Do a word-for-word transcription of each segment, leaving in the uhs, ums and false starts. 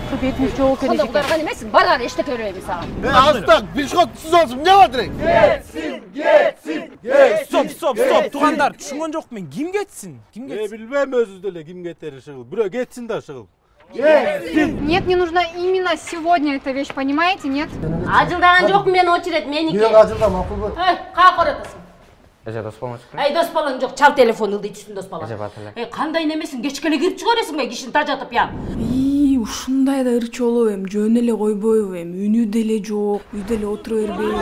Şu betimiz çok Sonda kudargan emesin, bargan eşte körüyemi sana. Ben astak, bir şok siz olsun, ne var direkt? Getsin, getsin, getsin. Stop, stop, stop. Tugandar, düşüngөн жок мен. Kim getsin? Kim E getsin? bilmem özü dele kim getir şıgıl. Biro getsin da şıgıl. Нет, мне нужно именно сегодня эта вещь, понимаете, нет? Acıldan yok men oçiret meniki. Yok acılda makul bu. Hey, kalk oratasın. Эже дос болмочку. Ey dос балаң жоқ, çal telefonu дейді üstün dос балаң. Эже батылы. Ey қандай немесің, кешкеле кіріп шығарасың ба, кишini тажатып я. Ии, ушундай да ырчы болобу эми, жөн эле койбойбу эми, үнү деле жок, үйдө эле отура бербейби.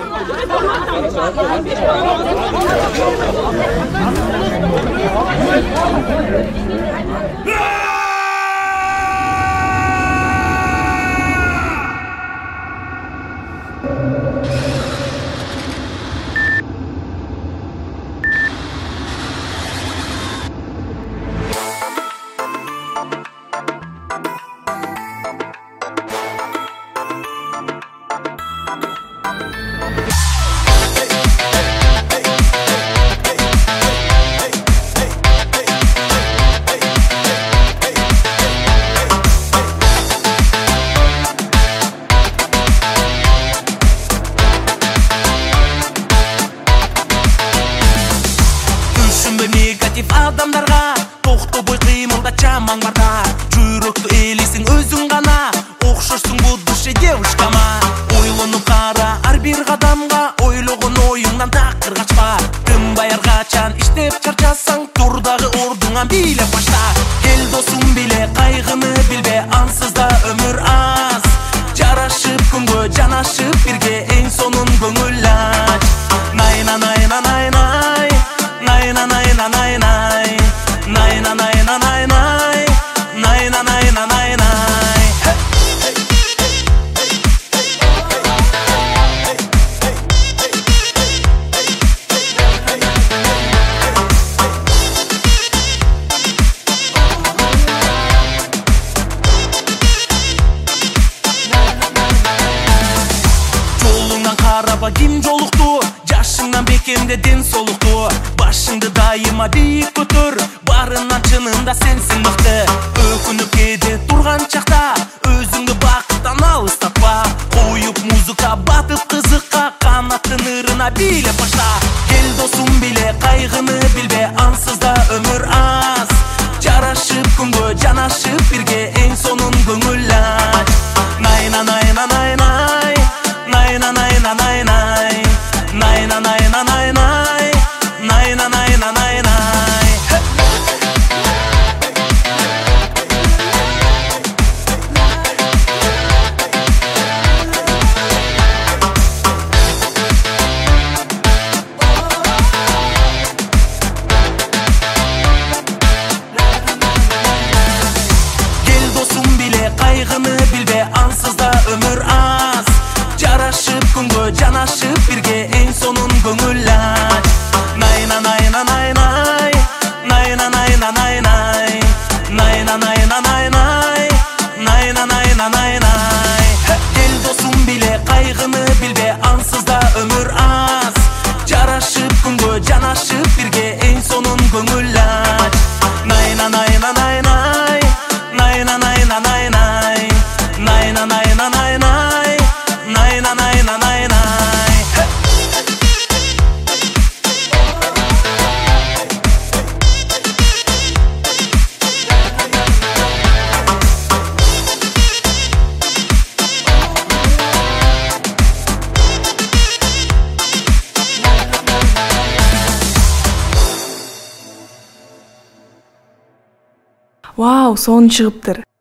Адамдарға тоқты бой қимылда чамаң барда жүрөктү элисиң өзүң гана окшорсуң бул душе девушкама ойлонуп кара ар бир кадамга ойлогон оюңдан такыр качпа тынбай ар качан иштеп чарчасаң тур дагы ордуңан бийлеп башта эл досуң биле кайгыны билбе ансыз да өмүр аз жарашып күнгө жанашып бирге эң сонун көңүл ач найна найна найна Найна, найна, найна, найна, найна, найна, найна, найна, найна. Жолуңдан караба ким жолукту, жашыңдан бекемде ден солукту. Башыңды дайыма бийик көтөр, барынан чынында сенсиң мыкты. Өкүнүп кээде турган чакта, өзүңдү бакыттан алыстатпа. Коюп музыка батып кызыкка, канаттын ырына бийлеп башта. Эл досуң биле кайгыны билбе, ансыз да өмүр аз. Жарашып күнгө жанашып бирге эң сонун көңүл ач. Найна найна найна, найна найна найна, найна найна найна. Найна, найна, найна. Кел досуң биле кайгыны билбе, ансыз да өмүр аз. Жарашып күнгө жанашып бирге эң сонун көңүл ач. Найна, найна, найна, найна, найна, найна, найна, найна, найна, найна, найна, найна. Эл досуң биле кайгыны билбе, ансыз да өмүр аз. Жарашып күнгө жанашып бирге эң сонун көңүл ач. Найна, найна, найна, найна, найна, найна, найна, найна, найна, найна, найна, найна. Вау, сон чыгыптыр.